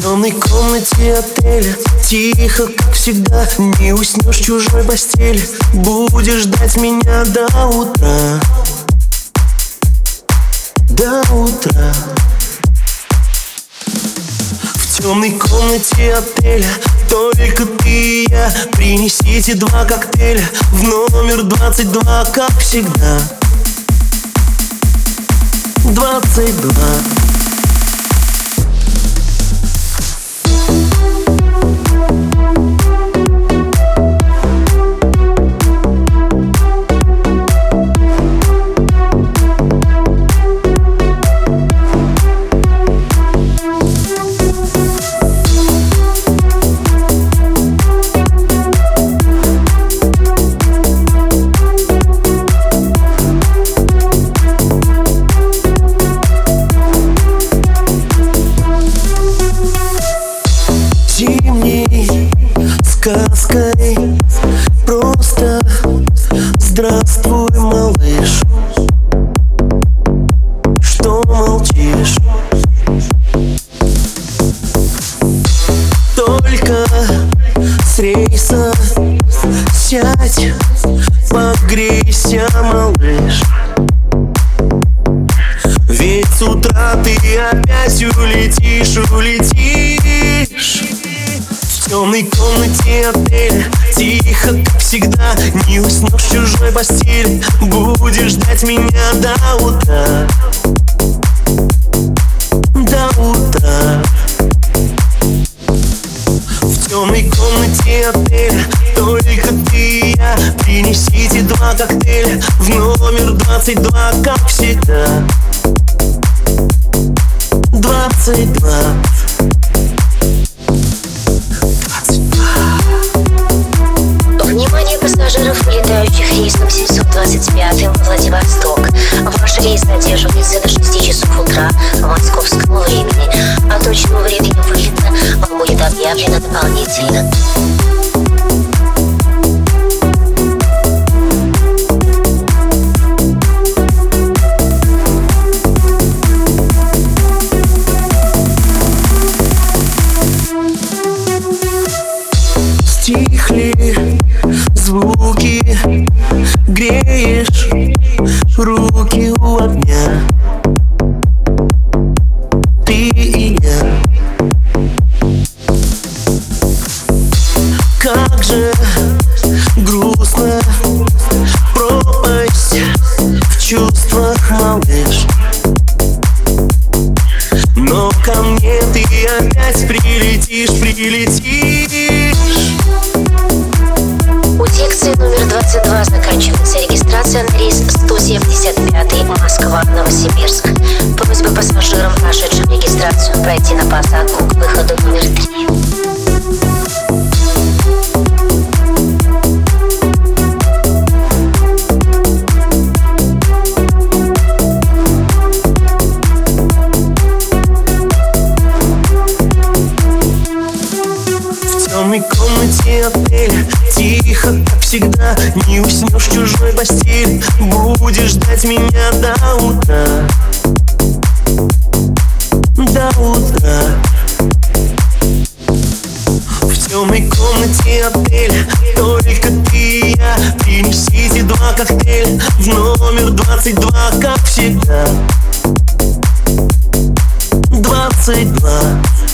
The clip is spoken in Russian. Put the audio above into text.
темной комнате отеля тихо, как всегда. Не уснешь в чужой постели, будешь ждать меня до утра. До утра. В темной комнате отеля только ты и я. Принесите 2 коктейля в номер 22, как всегда. 22. Зимней сказкой просто здравствуй, малыш. Что молчишь? Только с рейса сядь, погрейся, малыш. Ведь с утра ты опять улетишь, улетишь. В темной комнате отеля тихо, как всегда. Не уснешь в чужой постели, будешь ждать меня до утра. До утра. В темной комнате отеля только ты и я. Принесите 2 коктейля в номер 22, как всегда. 22. Внимание пассажиров, летающих рейсом 725 Владивосток. Ваш рейс задерживается до 6 часов утра московского времени. О точном времени вылета вам будет объявлено дополнительно. Стихли звуки, греешь руки у огня. Ты и я. Как же грустно пропасть в чувствах, малыш. Но ко мне ты опять прилетишь, прилетишь. У секции номер 22 заканчивается регистрация на рейс 175 Москва-Новосибирск. Просьба пассажирам, прошедшим регистрацию, пройти на посадку к выходу номер 3. В темной комнате отеля тихо, как всегда. Не уснешь в чужой постели, будешь ждать меня до утра. До утра. В темной комнате отеля только ты и я. Принесите 2 коктейля в номер 22, как всегда. 22.